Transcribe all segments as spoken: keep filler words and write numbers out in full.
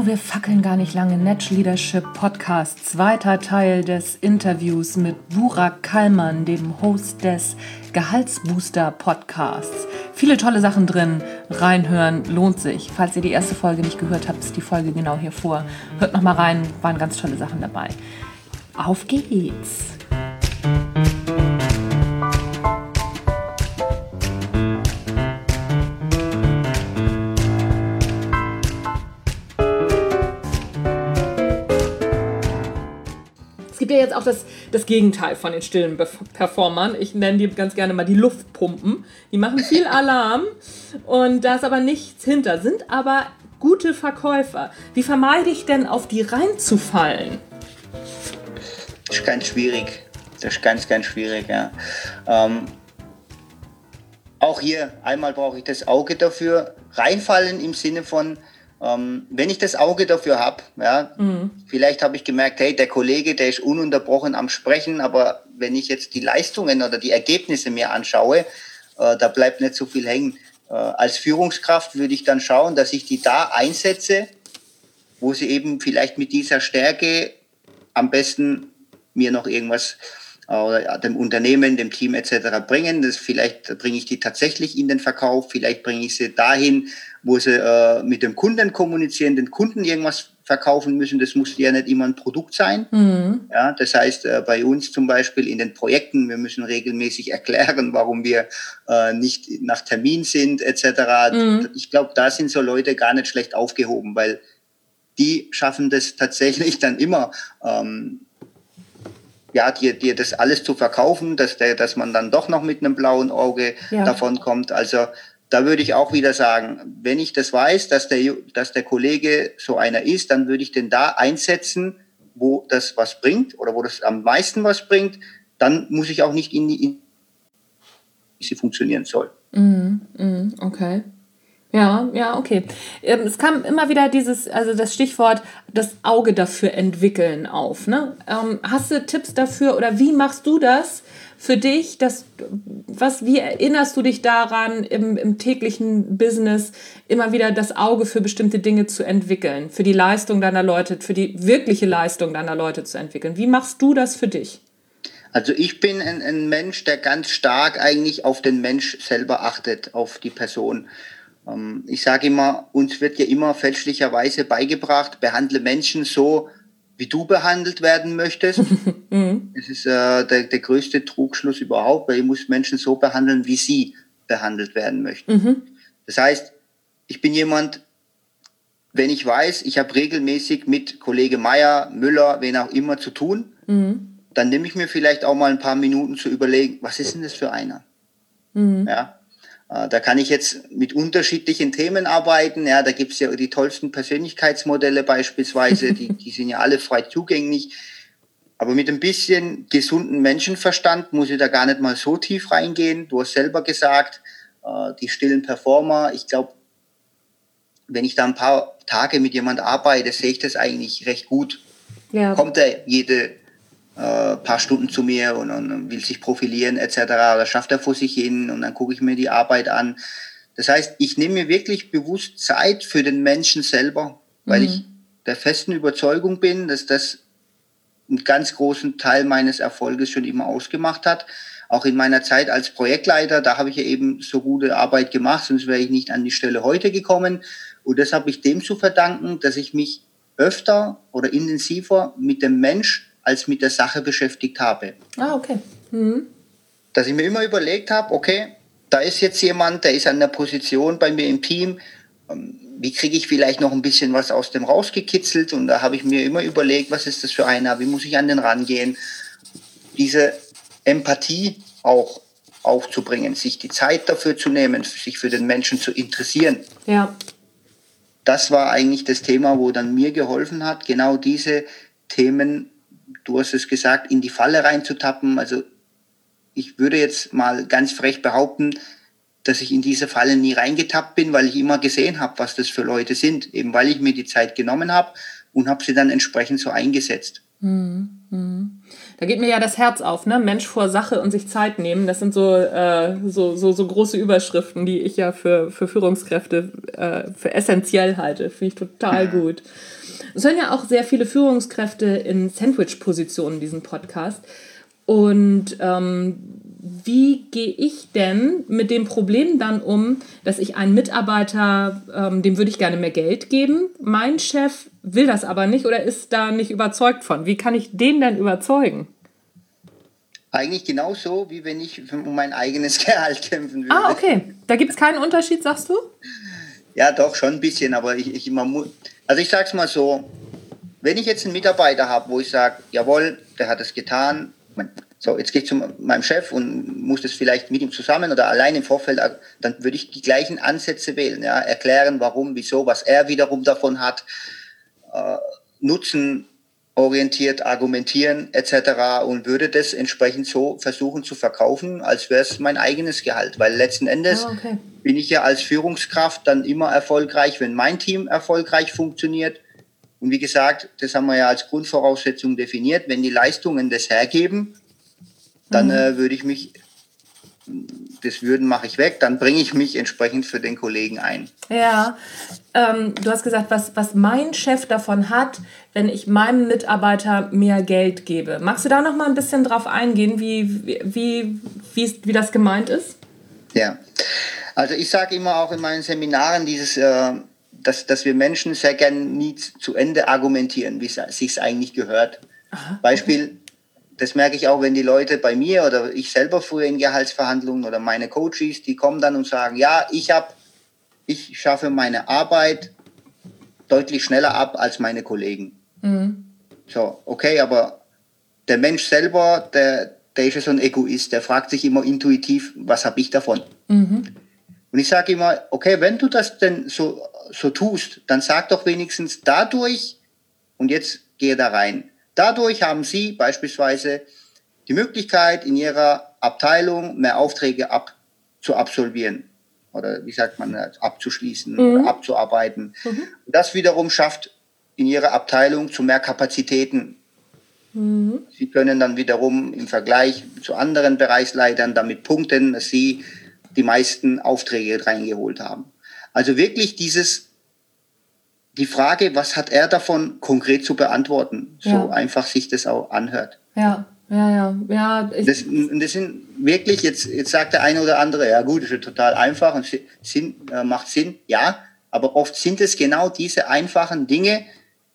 So, wir fackeln gar nicht lange. Natch Leadership Podcast, zweiter Teil des Interviews mit Burak Kallmann, dem Host des Gehaltsbooster Podcasts. Viele tolle Sachen drin. Reinhören lohnt sich. Falls ihr die erste Folge nicht gehört habt, ist die Folge genau hier vor. Hört noch mal rein, waren ganz tolle Sachen dabei. Auf geht's! Es gibt ja jetzt auch das, das Gegenteil von den stillen Be- Performern. Ich nenne die ganz gerne mal die Luftpumpen. Die machen viel Alarm und da ist aber nichts hinter, sind aber gute Verkäufer. Wie vermeide ich denn, auf die reinzufallen? Das ist ganz schwierig. Das ist ganz, ganz schwierig, ja. Ähm, auch hier, einmal brauche ich das Auge dafür. Reinfallen im Sinne von, Ähm, wenn ich das Auge dafür habe, ja, mhm. vielleicht habe ich gemerkt, hey, der Kollege, der ist ununterbrochen am Sprechen, aber wenn ich jetzt die Leistungen oder die Ergebnisse mir anschaue, äh, da bleibt nicht so viel hängen. Äh, als Führungskraft würde ich dann schauen, dass ich die da einsetze, wo sie eben vielleicht mit dieser Stärke am besten mir noch irgendwas oder dem Unternehmen, dem Team et cetera bringen. Das vielleicht bringe ich die tatsächlich in den Verkauf, vielleicht bringe ich sie dahin, wo sie äh, mit dem Kunden kommunizieren, den Kunden irgendwas verkaufen müssen. Das muss ja nicht immer ein Produkt sein. Mhm. Ja, das heißt, äh, bei uns zum Beispiel in den Projekten, wir müssen regelmäßig erklären, warum wir äh, nicht nach Termin sind et cetera. Mhm. Ich glaube, da sind so Leute gar nicht schlecht aufgehoben, weil die schaffen das tatsächlich dann immer, ähm, ja, dir, dir das alles zu verkaufen, dass, der, dass man dann doch noch mit einem blauen Auge ja. davon kommt. Also da würde ich auch wieder sagen, wenn ich das weiß, dass der, dass der Kollege so einer ist, dann würde ich den da einsetzen, wo das was bringt oder wo das am meisten was bringt. Dann muss ich auch nicht in die, in, wie sie funktionieren soll. Mm, mm, okay. Ja, ja, okay. Es kam immer wieder dieses, also das Stichwort, das Auge dafür entwickeln auf. Ne? Ähm, hast du Tipps dafür oder wie machst du das für dich? Dass, was, wie erinnerst du dich daran, im, im täglichen Business immer wieder das Auge für bestimmte Dinge zu entwickeln, für die Leistung deiner Leute, für die wirkliche Leistung deiner Leute zu entwickeln? Wie machst du das für dich? Also ich bin ein, ein Mensch, der ganz stark eigentlich auf den Mensch selber achtet, auf die Person. Ich sage immer, uns wird ja immer fälschlicherweise beigebracht, behandle Menschen so, wie du behandelt werden möchtest. Mhm. Das ist äh, der, der größte Trugschluss überhaupt, weil ich muss Menschen so behandeln, wie sie behandelt werden möchten. Mhm. Das heißt, ich bin jemand, wenn ich weiß, ich habe regelmäßig mit Kollege Meier, Müller, wen auch immer zu tun, mhm. dann nehme ich mir vielleicht auch mal ein paar Minuten zu überlegen, was ist denn das für einer? Mhm. Ja. Da kann ich jetzt mit unterschiedlichen Themen arbeiten. Ja, da gibt's ja die tollsten Persönlichkeitsmodelle beispielsweise, die, die sind ja alle frei zugänglich. Aber mit ein bisschen gesunden Menschenverstand muss ich da gar nicht mal so tief reingehen. Du hast selber gesagt, die stillen Performer. Ich glaube, wenn ich da ein paar Tage mit jemand arbeite, sehe ich das eigentlich recht gut. Ja. Kommt er jede äh, paar Stunden zu mir und, und will sich profilieren et cetera. Oder schafft er vor sich hin und dann gucke ich mir die Arbeit an. Das heißt, ich nehme mir wirklich bewusst Zeit für den Menschen selber, weil mhm. ich der festen Überzeugung bin, dass das einen ganz großen Teil meines Erfolges schon immer ausgemacht hat. Auch in meiner Zeit als Projektleiter, da habe ich ja eben so gute Arbeit gemacht, sonst wäre ich nicht an die Stelle heute gekommen. Und das habe ich dem zu verdanken, dass ich mich öfter oder intensiver mit dem Mensch als mit der Sache beschäftigt habe. Ah, okay. Mhm. Dass ich mir immer überlegt habe, okay, da ist jetzt jemand, der ist an der Position bei mir im Team, wie kriege ich vielleicht noch ein bisschen was aus dem rausgekitzelt? Und da habe ich mir immer überlegt, was ist das für einer, wie muss ich an den rangehen? Diese Empathie auch aufzubringen, sich die Zeit dafür zu nehmen, sich für den Menschen zu interessieren. Ja. Das war eigentlich das Thema, wo dann mir geholfen hat, genau diese Themen, du hast es gesagt, in die Falle reinzutappen. Also ich würde jetzt mal ganz frech behaupten, dass ich in diese Falle nie reingetappt bin, weil ich immer gesehen habe, was das für Leute sind. Eben weil ich mir die Zeit genommen habe und habe sie dann entsprechend so eingesetzt. Hm, hm. Da geht mir ja das Herz auf, ne? Mensch vor Sache und sich Zeit nehmen. Das sind so, äh, so, so, so große Überschriften, die ich ja für, für Führungskräfte äh, für essentiell halte. Finde ich total gut. Es hören ja auch sehr viele Führungskräfte in Sandwich-Positionen diesen Podcast. Und ähm, wie gehe ich denn mit dem Problem dann um, dass ich einen Mitarbeiter, ähm, dem würde ich gerne mehr Geld geben, mein Chef will das aber nicht oder ist da nicht überzeugt von? Wie kann ich den denn überzeugen? Eigentlich genauso, wie wenn ich um mein eigenes Gehalt kämpfen würde. Ah, okay. Da gibt es keinen Unterschied, sagst du? Ja, doch, schon ein bisschen, aber ich, ich man muss, also ich sag's mal so, wenn ich jetzt einen Mitarbeiter habe, wo ich sage, jawohl, der hat es getan, so, jetzt gehe ich zu meinem Chef und muss das vielleicht mit ihm zusammen oder allein im Vorfeld, dann würde ich die gleichen Ansätze wählen, ja, erklären, warum, wieso, was er wiederum davon hat, äh, nutzenorientiert argumentieren et cetera und würde das entsprechend so versuchen zu verkaufen, als wäre es mein eigenes Gehalt, weil letzten Endes Ah, okay. bin ich ja als Führungskraft dann immer erfolgreich, wenn mein Team erfolgreich funktioniert. Und wie gesagt, das haben wir ja als Grundvoraussetzung definiert, wenn die Leistungen das hergeben, dann äh, würde ich mich, das Würden mache ich weg, dann bringe ich mich entsprechend für den Kollegen ein. Ja, ähm, du hast gesagt, was, was mein Chef davon hat, wenn ich meinem Mitarbeiter mehr Geld gebe. Magst du da noch mal ein bisschen drauf eingehen, wie, wie, wie, wie das gemeint ist? Ja, also ich sage immer auch in meinen Seminaren, dieses, äh, dass, dass wir Menschen sehr gerne nie zu Ende argumentieren, wie es sich eigentlich gehört. Aha, Beispiel, okay. Das merke ich auch, wenn die Leute bei mir oder ich selber früher in Gehaltsverhandlungen oder meine Coaches, die kommen dann und sagen, ja, ich habe, ich schaffe meine Arbeit deutlich schneller ab als meine Kollegen. Mhm. So, okay, aber der Mensch selber, der, der ist ja so ein Egoist, der fragt sich immer intuitiv, was habe ich davon? Mhm. Und ich sage immer, okay, wenn du das denn so, so tust, dann sag doch wenigstens dadurch, und jetzt gehe da rein, dadurch haben Sie beispielsweise die Möglichkeit, in Ihrer Abteilung mehr Aufträge ab, zu absolvieren. Oder wie sagt man, abzuschließen mhm. oder abzuarbeiten. Mhm. Und das wiederum schafft in Ihrer Abteilung zu mehr Kapazitäten. Mhm. Sie können dann wiederum im Vergleich zu anderen Bereichsleitern damit punkten, dass Sie die meisten Aufträge reingeholt haben. Also wirklich dieses die Frage, was hat er davon, konkret zu beantworten, so ja. einfach sich das auch anhört. Ja, ja, ja. ja ich das, das sind wirklich, jetzt, jetzt sagt der eine oder andere, ja gut, das ist total einfach und Sinn, äh, macht Sinn, ja, aber oft sind es genau diese einfachen Dinge,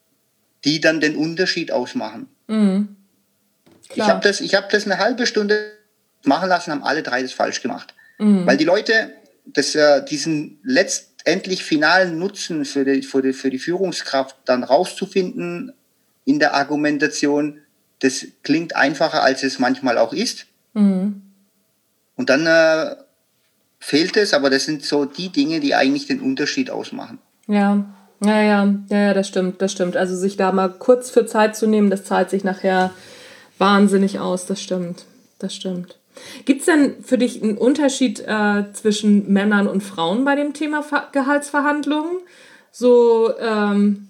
die dann den Unterschied ausmachen. Mhm. Ich habe das, ich hab das eine halbe Stunde machen lassen, haben alle drei das falsch gemacht. Mhm. Weil die Leute das, äh, diesen letzten endlich finalen Nutzen für die, für, die, für die Führungskraft dann rauszufinden in der Argumentation, das klingt einfacher, als es manchmal auch ist. Mhm. Und dann äh, fehlt es, aber das sind so die Dinge, die eigentlich den Unterschied ausmachen. Ja, ja, ja, ja, ja, das stimmt, das stimmt. Also sich da mal kurz für Zeit zu nehmen, das zahlt sich nachher wahnsinnig aus, das stimmt, das stimmt. Gibt es denn für dich einen Unterschied äh, zwischen Männern und Frauen bei dem Thema Ver- Gehaltsverhandlungen? So, ähm,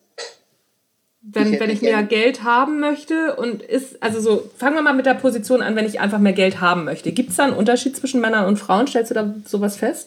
wenn ich, wenn ich mehr Geld haben möchte und ist, also so, fangen wir mal mit der Position an, wenn ich einfach mehr Geld haben möchte. Gibt es da einen Unterschied zwischen Männern und Frauen? Stellst du da sowas fest?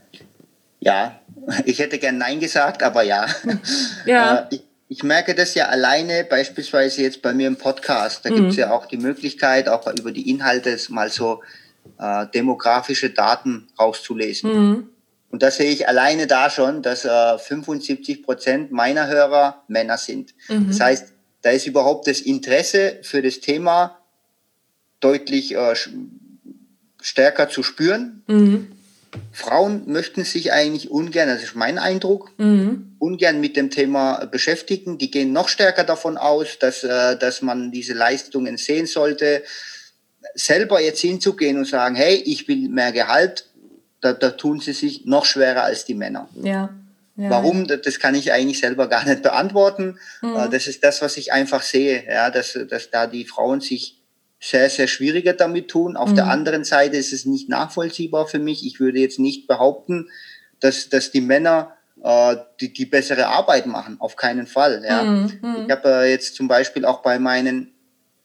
Ja, ich hätte gern Nein gesagt, aber ja. Ja. äh, ich, Ich merke das ja alleine, beispielsweise jetzt bei mir im Podcast. Da mhm. gibt es ja auch die Möglichkeit, auch über die Inhalte mal so äh, demografische Daten rauszulesen. Mhm. Und da sehe ich alleine da schon, dass äh, fünfundsiebzig Prozent meiner Hörer Männer sind. Mhm. Das heißt, da ist überhaupt das Interesse für das Thema deutlich äh, stärker zu spüren. Mhm. Frauen möchten sich eigentlich ungern, das ist mein Eindruck, mhm. ungern mit dem Thema beschäftigen. Die gehen noch stärker davon aus, dass, äh, dass man diese Leistungen sehen sollte. Selber jetzt hinzugehen und sagen, hey, ich will mehr Gehalt, da, da tun sie sich noch schwerer als die Männer. Ja. Ja, Warum? ja. Das kann ich eigentlich selber gar nicht beantworten. Mhm. Das ist das, was ich einfach sehe, ja, dass, dass da die Frauen sich sehr, sehr schwieriger damit tun. Auf mhm. der anderen Seite ist es nicht nachvollziehbar für mich. Ich würde jetzt nicht behaupten, dass, dass die Männer äh, die, die bessere Arbeit machen. Auf keinen Fall. Ja. Mhm. Ich habe äh, jetzt zum Beispiel auch bei meinen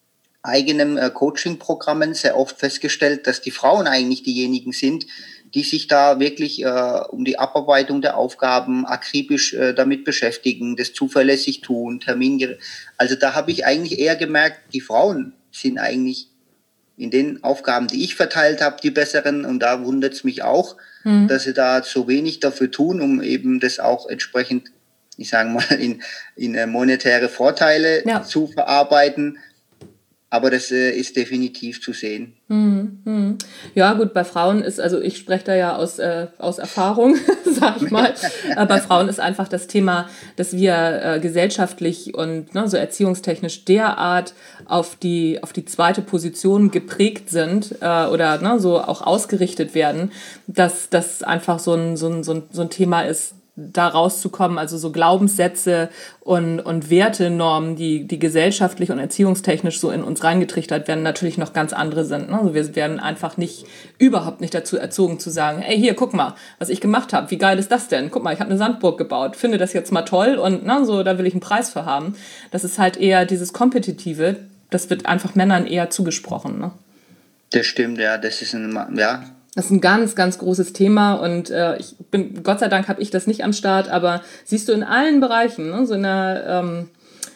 eigenen äh, Coaching-Programmen sehr oft festgestellt, dass die Frauen eigentlich diejenigen sind, die sich da wirklich äh, um die Abarbeitung der Aufgaben akribisch äh, damit beschäftigen, das zuverlässig tun, Termin. Also da habe ich eigentlich eher gemerkt, die Frauen sind eigentlich in den Aufgaben, die ich verteilt habe, die besseren. Und da wundert es mich auch, mhm. dass sie da so wenig dafür tun, um eben das auch entsprechend, ich sage mal, in, in monetäre Vorteile ja. zu verarbeiten. Aber das äh, ist definitiv zu sehen. Hm, hm. Ja gut, bei Frauen ist, also ich spreche da ja aus, äh, aus Erfahrung, sag ich mal. Aber bei Frauen ist einfach das Thema, dass wir äh, gesellschaftlich und ne, so erziehungstechnisch derart auf die, auf die zweite Position geprägt sind äh, oder ne, so auch ausgerichtet werden, dass das einfach so ein, so ein, so ein, so ein Thema ist, da rauszukommen, also so Glaubenssätze und, und Wertenormen, die, die gesellschaftlich und erziehungstechnisch so in uns reingetrichtert werden, natürlich noch ganz andere sind. Ne? Also wir werden einfach nicht, überhaupt nicht dazu erzogen zu sagen, ey, hier, guck mal, was ich gemacht habe, wie geil ist das denn? Guck mal, ich habe eine Sandburg gebaut, finde das jetzt mal toll und ne, so, da will ich einen Preis für haben. Das ist halt eher dieses Kompetitive, das wird einfach Männern eher zugesprochen. Ne? Das stimmt, ja, das ist ein, ja, Das ist ein ganz, ganz großes Thema und äh, ich bin, Gott sei Dank habe ich das nicht am Start, aber siehst du in allen Bereichen, ne? So in der ähm,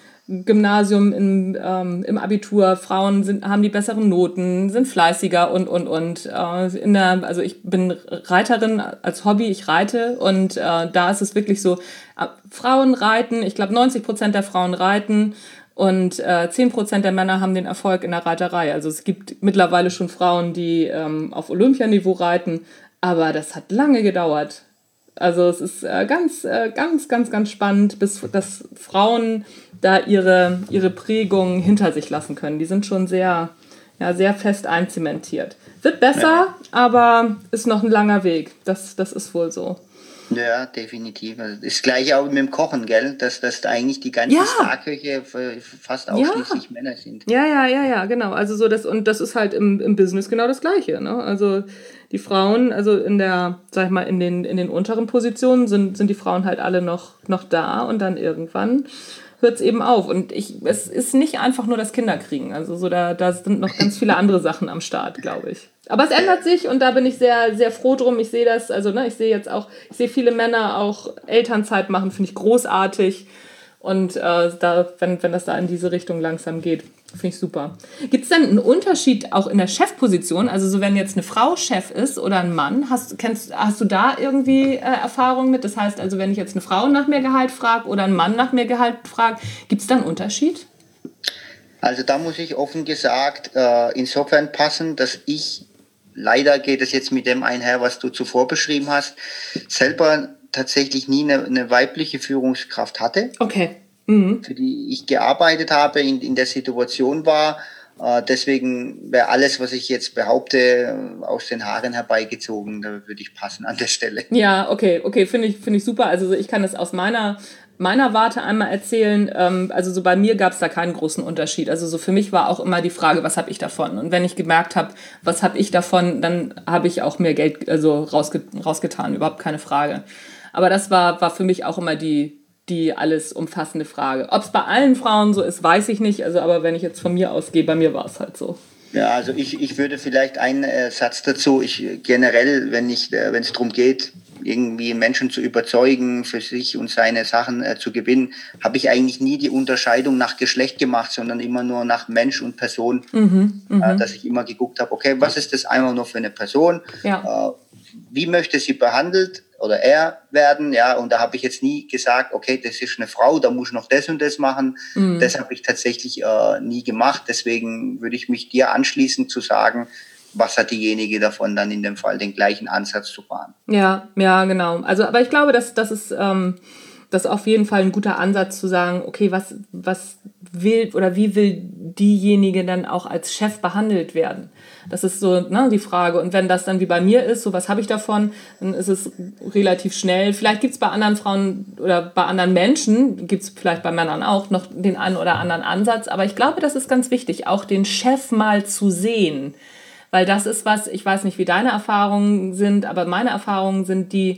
Gymnasium, im, ähm, im Abitur, Frauen sind, haben die besseren Noten, sind fleißiger und, und, und. Äh, in der, also ich bin Reiterin als Hobby, ich reite und äh, da ist es wirklich so, äh, Frauen reiten, ich glaube neunzig Prozent der Frauen reiten, und äh, zehn Prozent der Männer haben den Erfolg in der Reiterei. Also es gibt mittlerweile schon Frauen, die ähm, auf Olympianiveau reiten, aber das hat lange gedauert. Also es ist äh, ganz, äh, ganz, ganz, ganz spannend, bis dass Frauen da ihre, ihre Prägung hinter sich lassen können. Die sind schon sehr, ja, sehr fest einzementiert. Wird besser, ja. aber ist noch ein langer Weg. Das, das ist wohl so. Ja, definitiv. Also das gleiche auch mit dem Kochen, gell? Dass das eigentlich die ganzen ja. Starköche fast ausschließlich ja. Männer sind. Ja, ja, ja, ja, genau. Also so das, und das ist halt im, im Business genau das Gleiche, ne? Also die Frauen, also in der, sag ich mal, in den, in den unteren Positionen sind, sind die Frauen halt alle noch, noch da und dann irgendwann hört es eben auf. Und ich, es ist nicht einfach nur das Kinderkriegen. Also so da, da sind noch ganz viele andere Sachen am Start, glaube ich. Aber es ändert sich und da bin ich sehr, sehr froh drum. Ich sehe das, also ne, ich sehe jetzt auch, ich sehe viele Männer auch Elternzeit machen, finde ich großartig. Und äh, da, wenn, wenn das da in diese Richtung langsam geht, finde ich super. Gibt es denn einen Unterschied auch in der Chefposition? Also so wenn jetzt eine Frau Chef ist oder ein Mann, hast, kennst, hast du da irgendwie äh, Erfahrung mit? Das heißt also, wenn ich jetzt eine Frau nach mehr Gehalt frage oder ein Mann nach mehr Gehalt frage, gibt es da einen Unterschied? Also da muss ich offen gesagt äh, insofern passen, dass ich, leider geht es jetzt mit dem einher, was du zuvor beschrieben hast, selber tatsächlich nie eine, eine weibliche Führungskraft hatte. Okay. Mhm. Für die ich gearbeitet habe, in, in der Situation war. Äh, deswegen wäre alles, was ich jetzt behaupte, aus den Haaren herbeigezogen. Da würde ich passen an der Stelle. Ja, okay, okay, finde ich, finde ich super. Also ich kann das aus meiner meiner Warte einmal erzählen. Ähm, also so bei mir gab es da keinen großen Unterschied. Also so für mich war auch immer die Frage, was habe ich davon? Und wenn ich gemerkt habe, was habe ich davon, dann habe ich auch mehr Geld also rausge- rausgetan, überhaupt keine Frage. Aber das war, war für mich auch immer die die alles umfassende Frage. Ob es bei allen Frauen so ist, weiß ich nicht. Also, aber wenn ich jetzt von mir ausgehe, bei mir war es halt so. Ja, also ich, ich würde vielleicht einen äh, Satz dazu. Ich generell, wenn ich, äh, wenn es darum geht, irgendwie Menschen zu überzeugen, für sich und seine Sachen äh, zu gewinnen, habe ich eigentlich nie die Unterscheidung nach Geschlecht gemacht, sondern immer nur nach Mensch und Person. Mhm, äh, dass ich immer geguckt habe, okay, was ist das einfach nur für eine Person? Ja. Äh, wie möchte sie behandelt oder er werden, ja, und da habe ich jetzt nie gesagt, okay, das ist eine Frau, da muss ich noch das und das machen. Mhm. Das habe ich tatsächlich äh, nie gemacht. Deswegen würde ich mich dir anschließen zu sagen, was hat diejenige davon, dann in dem Fall den gleichen Ansatz zu fahren. Ja, ja, genau. Also, aber ich glaube, dass das ist ähm, das ist auf jeden Fall ein guter Ansatz zu sagen, okay, was was will oder wie will diejenige dann auch als Chef behandelt werden? Das ist so, ne, die Frage. Und wenn das dann wie bei mir ist, so was habe ich davon, dann ist es relativ schnell. Vielleicht gibt es bei anderen Frauen oder bei anderen Menschen, gibt es vielleicht bei Männern auch noch den einen oder anderen Ansatz. Aber ich glaube, das ist ganz wichtig, auch den Chef mal zu sehen. Weil das ist was, ich weiß nicht, wie deine Erfahrungen sind, aber meine Erfahrungen sind die,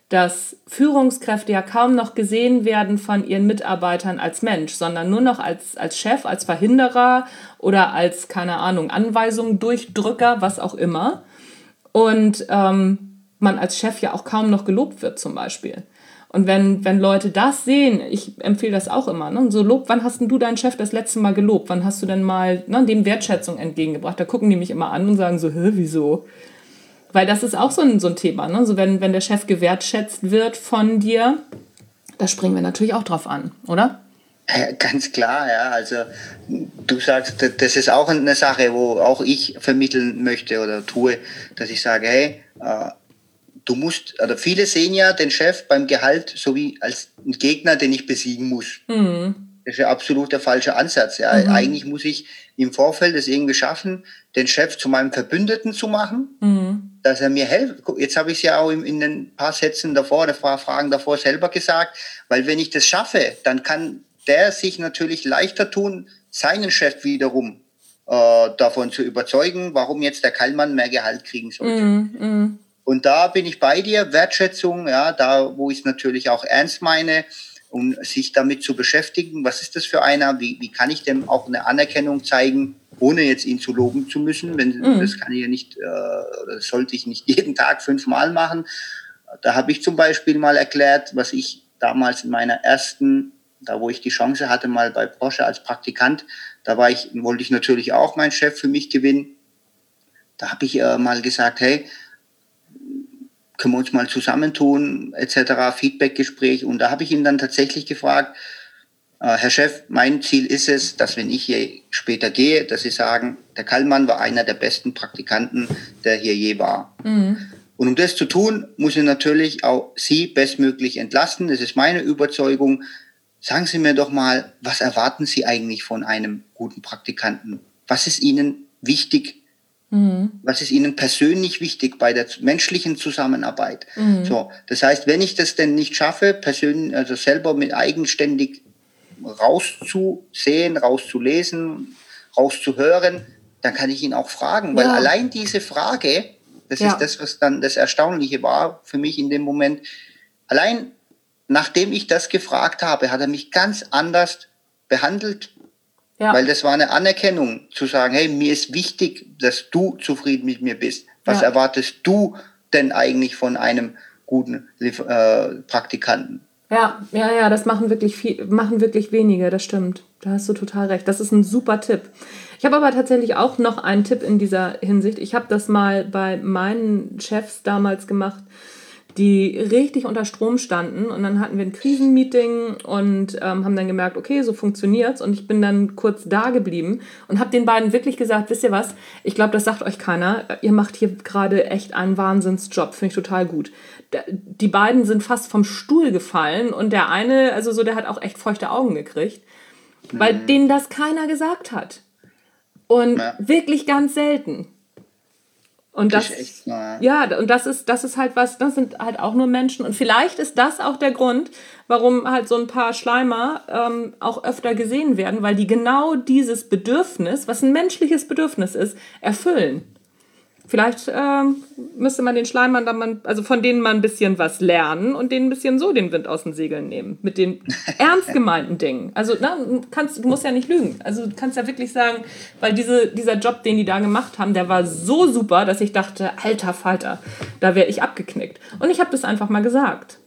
dass Führungskräfte ja kaum noch gesehen werden von ihren Mitarbeitern als Mensch, sondern nur noch als, als Chef, als Verhinderer oder als, keine Ahnung, Anweisung, Durchdrücker, was auch immer. Und ähm, man als Chef ja auch kaum noch gelobt wird zum Beispiel. Und wenn, wenn Leute das sehen, ich empfehle das auch immer, ne? So Lob, wann hast denn du deinen Chef das letzte Mal gelobt? Wann hast du denn mal, ne, dem Wertschätzung entgegengebracht? Da gucken die mich immer an und sagen so, hä, wieso? Weil das ist auch so ein, so ein Thema, ne? So wenn, wenn der Chef gewertschätzt wird von dir, da springen wir natürlich auch drauf an, oder? Ja, ganz klar, ja. Also du sagst, das ist auch eine Sache, wo auch ich vermitteln möchte oder tue, dass ich sage, hey, äh, du musst, oder viele sehen ja den Chef beim Gehalt sowie als einen Gegner, den ich besiegen muss. Mhm. Das ist ja absolut der falsche Ansatz. Ja. Mhm. Eigentlich muss ich im Vorfeld es irgendwie schaffen, den Chef zu meinem Verbündeten zu machen, mhm. dass er mir hilft. Jetzt habe ich es ja auch in, in ein paar Sätzen davor, ein paar Fragen davor selber gesagt, weil wenn ich das schaffe, dann kann der sich natürlich leichter tun, seinen Chef wiederum äh, davon zu überzeugen, warum jetzt der Kallmann mehr Gehalt kriegen sollte. Mhm. Mhm. Und da bin ich bei dir, Wertschätzung, ja, da wo ich es natürlich auch ernst meine, um sich damit zu beschäftigen, was ist das für einer, wie, wie kann ich dem auch eine Anerkennung zeigen, ohne jetzt ihn zu loben zu müssen, wenn, mhm. das kann ich ja nicht, äh, oder sollte ich nicht jeden Tag fünfmal machen. Da habe ich zum Beispiel mal erklärt, was ich damals in meiner ersten, da wo ich die Chance hatte, mal bei Porsche als Praktikant, da war ich, wollte ich natürlich auch meinen Chef für mich gewinnen. Da habe ich äh, mal gesagt, hey, können wir uns mal zusammentun, et cetera, Feedbackgespräch. Und da habe ich ihn dann tatsächlich gefragt, äh, Herr Chef, mein Ziel ist es, dass wenn ich hier später gehe, dass Sie sagen, der Kallmann war einer der besten Praktikanten, der hier je war. Mhm. Und um das zu tun, muss ich natürlich auch Sie bestmöglich entlasten. Das ist meine Überzeugung. Sagen Sie mir doch mal, was erwarten Sie eigentlich von einem guten Praktikanten? Was ist Ihnen wichtig? Mhm. Was ist Ihnen persönlich wichtig bei der menschlichen Zusammenarbeit? Mhm. So, das heißt, wenn ich das denn nicht schaffe, persönlich, also selber mit eigenständig rauszusehen, rauszulesen, rauszuhören, dann kann ich ihn auch fragen, weil ja. allein diese Frage, das ja. ist das, was dann das Erstaunliche war für mich in dem Moment, allein nachdem ich das gefragt habe, hat er mich ganz anders behandelt. Ja. Weil das war eine Anerkennung, zu sagen, hey, mir ist wichtig, dass du zufrieden mit mir bist. Was ja. erwartest du denn eigentlich von einem guten äh, Praktikanten? Ja, ja, ja, das machen wirklich viel, machen wirklich wenige, das stimmt. Da hast du total recht. Das ist ein super Tipp. Ich habe aber tatsächlich auch noch einen Tipp in dieser Hinsicht. Ich habe das mal bei meinen Chefs damals gemacht, die richtig unter Strom standen. Und dann hatten wir ein Krisenmeeting und ähm, haben dann gemerkt, okay, so funktioniert's. Und ich bin dann kurz da geblieben und habe den beiden wirklich gesagt, wisst ihr was, ich glaube, das sagt euch keiner. Ihr macht hier gerade echt einen Wahnsinnsjob, finde ich total gut. Die beiden sind fast vom Stuhl gefallen und der eine, also so, der hat auch echt feuchte Augen gekriegt, mhm. weil denen das keiner gesagt hat. Und ja. wirklich ganz selten. Und das, das echt, ja. ja, und das ist, das ist halt was, das sind halt auch nur Menschen. Und vielleicht ist das auch der Grund, warum halt so ein paar Schleimer ähm, auch öfter gesehen werden, weil die genau dieses Bedürfnis, was ein menschliches Bedürfnis ist, erfüllen. Vielleicht ähm, müsste man den Schleimern dann mal, also von denen mal ein bisschen was lernen und denen ein bisschen so den Wind aus den Segeln nehmen. Mit den ernst gemeinten Dingen. Also na, kannst, du musst ja nicht lügen. Also du kannst ja wirklich sagen, weil diese, dieser Job, den die da gemacht haben, der war so super, dass ich dachte, alter Falter, da wäre ich abgeknickt. Und ich habe das einfach mal gesagt.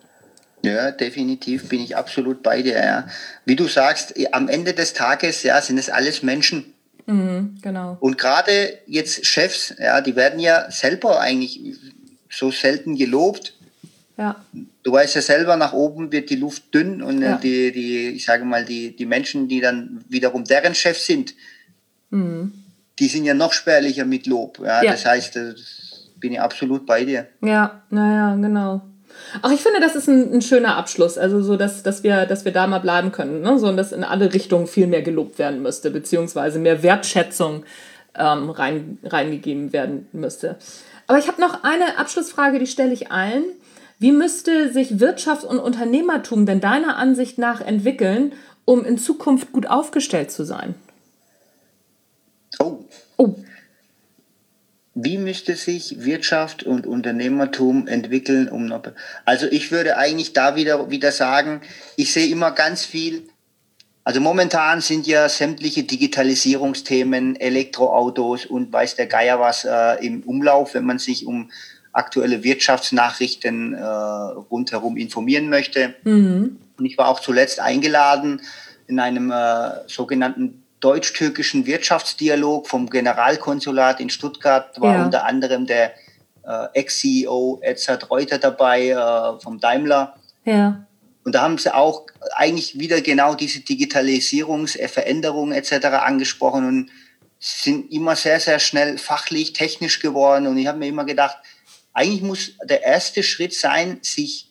Ja, definitiv bin ich absolut bei dir. Ja. Wie du sagst, am Ende des Tages ja, sind es alles Menschen. Mhm, genau. Und gerade jetzt Chefs, ja, die werden ja selber eigentlich so selten gelobt. Ja. Du weißt ja selber, nach oben wird die Luft dünn und ja. die, die, ich sage mal, die, die Menschen, die dann wiederum deren Chef sind, mhm. die sind ja noch spärlicher mit Lob. Ja, ja. Das heißt, das bin ich absolut bei dir. Ja, naja, genau. Ach, ich finde, das ist ein, ein schöner Abschluss, also so, dass, dass, wir, dass wir da mal bleiben können, ne? So, und dass in alle Richtungen viel mehr gelobt werden müsste, beziehungsweise mehr Wertschätzung ähm, rein, reingegeben werden müsste. Aber ich habe noch eine Abschlussfrage, die stelle ich allen. Wie müsste sich Wirtschaft und Unternehmertum denn deiner Ansicht nach entwickeln, um in Zukunft gut aufgestellt zu sein? Oh. Oh. wie müsste sich Wirtschaft und Unternehmertum entwickeln? Um noch, also ich würde eigentlich da wieder, wieder sagen, ich sehe immer ganz viel, also momentan sind ja sämtliche Digitalisierungsthemen, Elektroautos und weiß der Geier was äh, im Umlauf, wenn man sich um aktuelle Wirtschaftsnachrichten äh, rundherum informieren möchte. Mhm. Und ich war auch zuletzt eingeladen in einem äh, sogenannten deutsch-türkischen Wirtschaftsdialog vom Generalkonsulat in Stuttgart, war ja. unter anderem der äh, Ex-C E O Edzard Reuter dabei äh, vom Daimler. Ja. Und da haben sie auch eigentlich wieder genau diese Digitalisierungsveränderungen et cetera angesprochen und sind immer sehr, sehr schnell fachlich, technisch geworden. Und ich habe mir immer gedacht, eigentlich muss der erste Schritt sein, sich,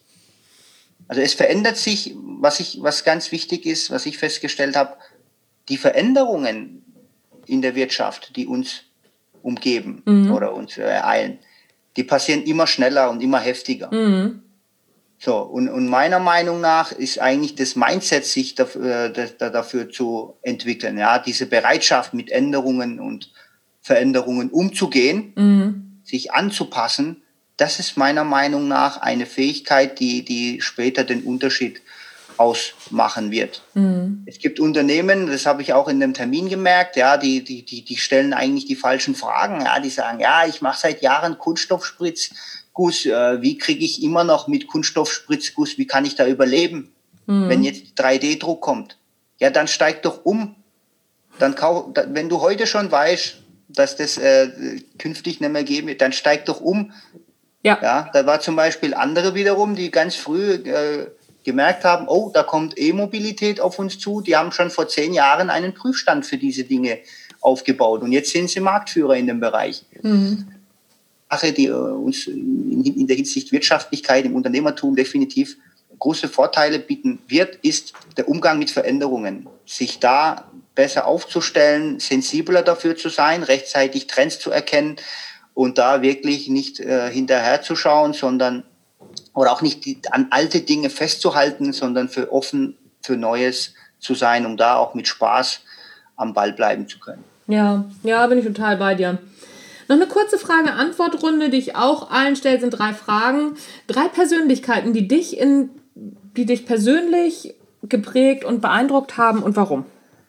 also es verändert sich, was ich, was ganz wichtig ist, was ich festgestellt habe, die Veränderungen in der Wirtschaft, die uns umgeben mhm. oder uns ereilen, die passieren immer schneller und immer heftiger. Mhm. So, und, und meiner Meinung nach ist eigentlich das Mindset, sich dafür, dafür zu entwickeln, ja, diese Bereitschaft mit Änderungen und Veränderungen umzugehen, mhm. sich anzupassen, das ist meiner Meinung nach eine Fähigkeit, die, die später den Unterschied ausmachen wird. Mhm. Es gibt Unternehmen, das habe ich auch in dem Termin gemerkt, ja, die, die, die, die stellen eigentlich die falschen Fragen, ja, die sagen, ja, ich mache seit Jahren Kunststoffspritzguss, äh, wie kriege ich immer noch mit Kunststoffspritzguss, wie kann ich da überleben, mhm. wenn jetzt drei D Druck kommt? Ja, dann steig doch um. Dann kau, wenn du heute schon weißt, dass das äh, künftig nicht mehr geben wird, dann steig doch um. Ja. Ja, da war zum Beispiel andere wiederum, die ganz früh äh, gemerkt haben, oh, da kommt E-Mobilität auf uns zu. Die haben schon vor zehn Jahren einen Prüfstand für diese Dinge aufgebaut. Und jetzt sind sie Marktführer in dem Bereich. Mhm. Sache, die uns in der Hinsicht Wirtschaftlichkeit im Unternehmertum definitiv große Vorteile bieten wird, ist der Umgang mit Veränderungen. Sich da besser aufzustellen, sensibler dafür zu sein, rechtzeitig Trends zu erkennen und da wirklich nicht äh, hinterherzuschauen, sondern oder auch nicht die, an alte Dinge festzuhalten, sondern für offen für Neues zu sein, um da auch mit Spaß am Ball bleiben zu können. Ja, ja, bin ich total bei dir. Noch eine kurze Frage-Antwort-Runde, die ich auch allen stelle, sind drei Fragen. Drei Persönlichkeiten, die dich in, die dich persönlich geprägt und beeindruckt haben und warum?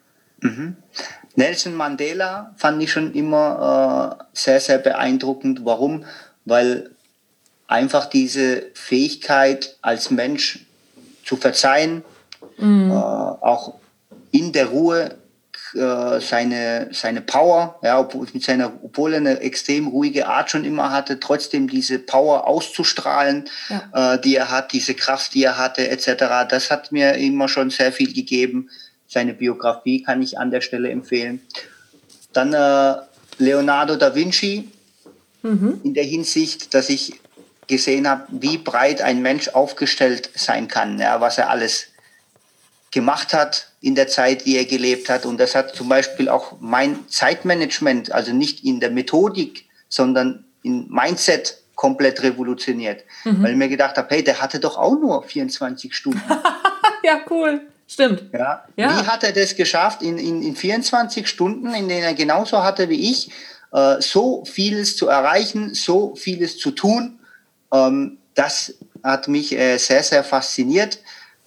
Mhm. Nelson Mandela fand ich schon immer äh, sehr, sehr beeindruckend. Warum? Weil einfach diese Fähigkeit als Mensch zu verzeihen, mhm. äh, auch in der Ruhe äh, seine, seine Power, ja, obwohl, mit seiner, obwohl er eine extrem ruhige Art schon immer hatte, trotzdem diese Power auszustrahlen, ja. äh, die er hat, diese Kraft, die er hatte, et cetera. Das hat mir immer schon sehr viel gegeben. Seine Biografie kann ich an der Stelle empfehlen. Dann äh, Leonardo da Vinci, mhm. in der Hinsicht, dass ich gesehen habe, wie breit ein Mensch aufgestellt sein kann, ja, was er alles gemacht hat in der Zeit, die er gelebt hat. Und das hat zum Beispiel auch mein Zeitmanagement, also nicht in der Methodik, sondern in Mindset komplett revolutioniert. Mhm. Weil ich mir gedacht habe, hey, der hatte doch auch nur vierundzwanzig Stunden. Ja, cool. Stimmt. Ja. Ja. Wie hat er das geschafft, in, in, in vierundzwanzig Stunden, in denen er genauso hatte wie ich, äh, so vieles zu erreichen, so vieles zu tun? Ähm, das hat mich äh, sehr, sehr fasziniert.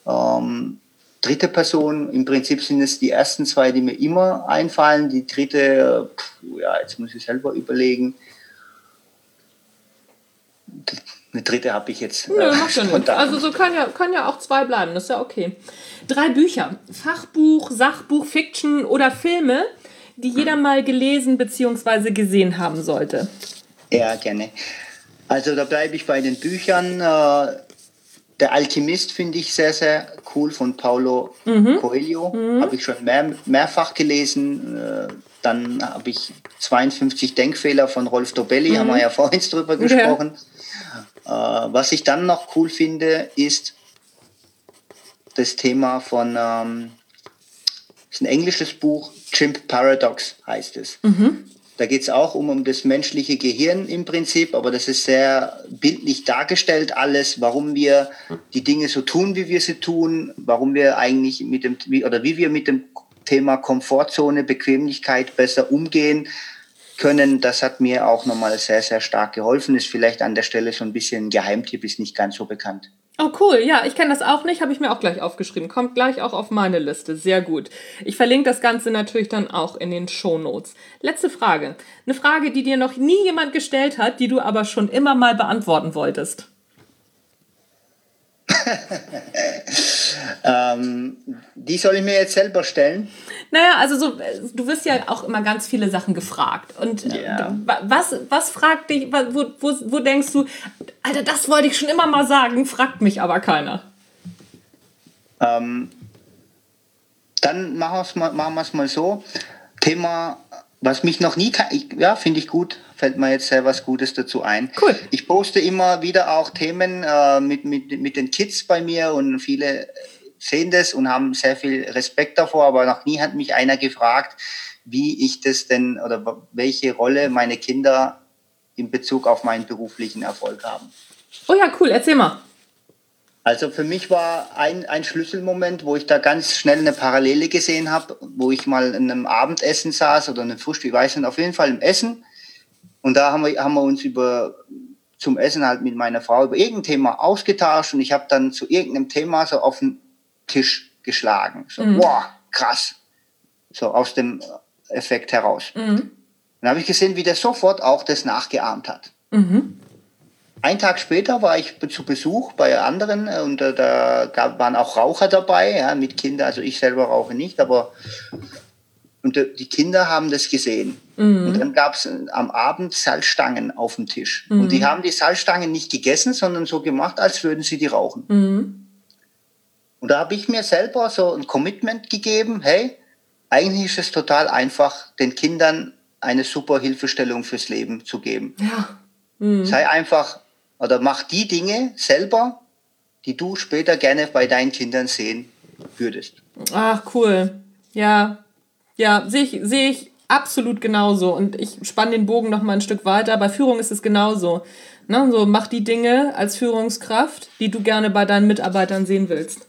Ähm, dritte Person, im Prinzip sind es die ersten zwei, die mir immer einfallen. Die dritte, pff, ja, jetzt muss ich selber überlegen. Eine dritte habe ich jetzt. Nö, macht ja nichts. Also so kann ja, kann ja auch zwei bleiben, das ist ja okay. Drei Bücher, Fachbuch, Sachbuch, Fiction oder Filme, die jeder mal gelesen bzw. gesehen haben sollte. Ja, gerne. Also da bleibe ich bei den Büchern. Der Alchemist finde ich sehr, sehr cool von Paulo mhm. Coelho. Mhm. Habe ich schon mehr, mehrfach gelesen. Dann habe ich zweiundfünfzig Denkfehler von Rolf Dobelli, mhm. haben wir ja vorhin drüber gesprochen. Ja. Was ich dann noch cool finde, ist das Thema von, ähm, ist ein englisches Buch, Chimp Paradox heißt es. Mhm. Da geht es auch um, um das menschliche Gehirn im Prinzip, aber das ist sehr bildlich dargestellt alles, warum wir die Dinge so tun, wie wir sie tun, warum wir eigentlich mit dem, oder wie wir mit dem Thema Komfortzone, Bequemlichkeit besser umgehen. können, das hat mir auch nochmal sehr, sehr stark geholfen. Ist vielleicht an der Stelle so ein bisschen ein Geheimtipp, ist nicht ganz so bekannt. Oh cool, ja, ich kenne das auch nicht, habe ich mir auch gleich aufgeschrieben. Kommt gleich auch auf meine Liste, sehr gut. Ich verlinke das Ganze natürlich dann auch in den Shownotes. Letzte Frage, eine Frage, die dir noch nie jemand gestellt hat, die du aber schon immer mal beantworten wolltest. ähm, die soll ich mir jetzt selber stellen? Naja, also so, du wirst ja auch immer ganz viele Sachen gefragt. Und yeah. was, was fragt dich, wo, wo, wo denkst du, Alter, das wollte ich schon immer mal sagen, fragt mich aber keiner. Ähm, dann machen wir es mal, machen wir es mal so. Thema, was mich noch nie, ja, finde ich gut, fällt mir jetzt sehr was Gutes dazu ein. Cool. Ich poste immer wieder auch Themen äh, mit, mit, mit den Kids bei mir und viele sehen das und haben sehr viel Respekt davor, aber noch nie hat mich einer gefragt, wie ich das denn oder welche Rolle meine Kinder in Bezug auf meinen beruflichen Erfolg haben. Oh ja, cool, erzähl mal. Also für mich war ein, ein Schlüsselmoment, wo ich da ganz schnell eine Parallele gesehen habe, wo ich mal in einem Abendessen saß oder einem Frühstück, ich weiß nicht, auf jeden Fall im Essen. Und da haben wir, haben wir uns über zum Essen halt mit meiner Frau über irgendein Thema ausgetauscht und ich habe dann zu irgendeinem Thema so auf den Tisch geschlagen. So, mhm. Boah, krass. So aus dem Effekt heraus. Mhm. Dann habe ich gesehen, wie der sofort auch das nachgeahmt hat. Mhm. Ein Tag später war ich zu Besuch bei anderen und äh, da gab, waren auch Raucher dabei, ja, mit Kindern. Also ich selber rauche nicht, aber und äh, die Kinder haben das gesehen. Mhm. Und dann gab es am Abend Salzstangen auf dem Tisch. Mhm. Und die haben die Salzstangen nicht gegessen, sondern so gemacht, als würden sie die rauchen. Mhm. Und da habe ich mir selber so ein Commitment gegeben, hey, eigentlich ist es total einfach, den Kindern eine super Hilfestellung fürs Leben zu geben. Ja. Mhm. Sei einfach, oder mach die Dinge selber, die du später gerne bei deinen Kindern sehen würdest. Ach, cool. Ja, ja, sehe ich, sehe ich absolut genauso. Und ich spanne den Bogen noch mal ein Stück weiter. Bei Führung ist es genauso. Ne? So, mach die Dinge als Führungskraft, die du gerne bei deinen Mitarbeitern sehen willst.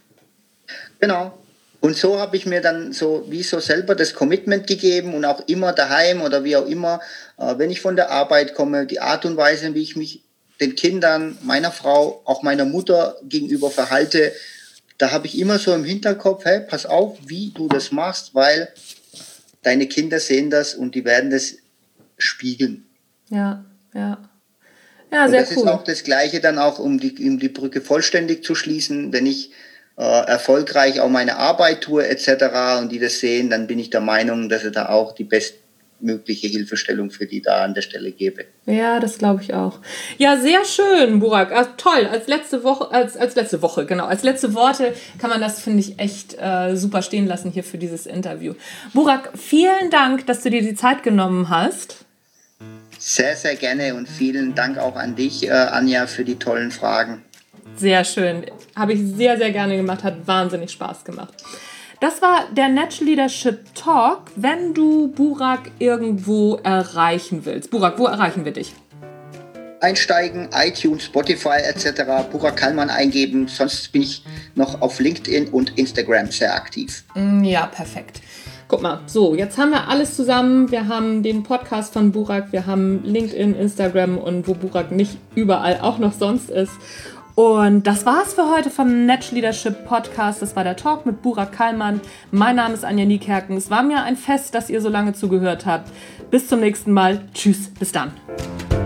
Genau. Und so habe ich mir dann so wie so selber das Commitment gegeben und auch immer daheim oder wie auch immer, äh, wenn ich von der Arbeit komme, die Art und Weise, wie ich mich den Kindern, meiner Frau, auch meiner Mutter gegenüber verhalte, da habe ich immer so im Hinterkopf, hey, pass auf, wie du das machst, weil deine Kinder sehen das und die werden das spiegeln. Ja, ja. Ja, sehr cool. Und das ist auch das Gleiche dann auch, um die, um die Brücke vollständig zu schließen, wenn ich äh, erfolgreich auch meine Arbeit tue et cetera und die das sehen, dann bin ich der Meinung, dass ich da auch die bestmögliche Hilfestellung für die da an der Stelle gebe. Ja, das glaube ich auch. Ja, sehr schön, Burak. Ah, toll. Als letzte Woche, als, als letzte Woche, genau. Als letzte Worte kann man das, finde ich, echt äh, super stehen lassen hier für dieses Interview. Burak, vielen Dank, dass du dir die Zeit genommen hast. Sehr, sehr gerne und vielen Dank auch an dich, äh, Anja, für die tollen Fragen. Sehr schön. Habe ich sehr, sehr gerne gemacht. Hat wahnsinnig Spaß gemacht. Das war der Natural Leadership Talk. Wenn du Burak irgendwo erreichen willst. Burak, wo erreichen wir dich? Einsteigen, iTunes, Spotify et cetera. Burak Kallmann eingeben. Sonst bin ich noch auf LinkedIn und Instagram sehr aktiv. Ja, perfekt. Guck mal, so, jetzt haben wir alles zusammen. Wir haben den Podcast von Burak, wir haben LinkedIn, Instagram und wo Burak nicht überall auch noch sonst ist. Und das war's für heute vom Natural Leadership Podcast. Das war der Talk mit Burak Kallmann. Mein Name ist Anja Niekerken. Es war mir ein Fest, dass ihr so lange zugehört habt. Bis zum nächsten Mal. Tschüss, bis dann.